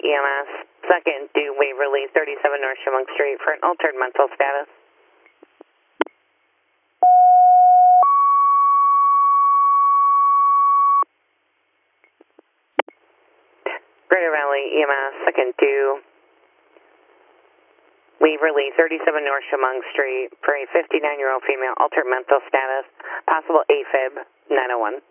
Valley EMS, second due Waverly 37 North Chemung Street for an altered mental status. Greater Valley EMS, second due Waverly 37 North Chemung Street for a 59-year-old female altered mental status, possible AFib 901.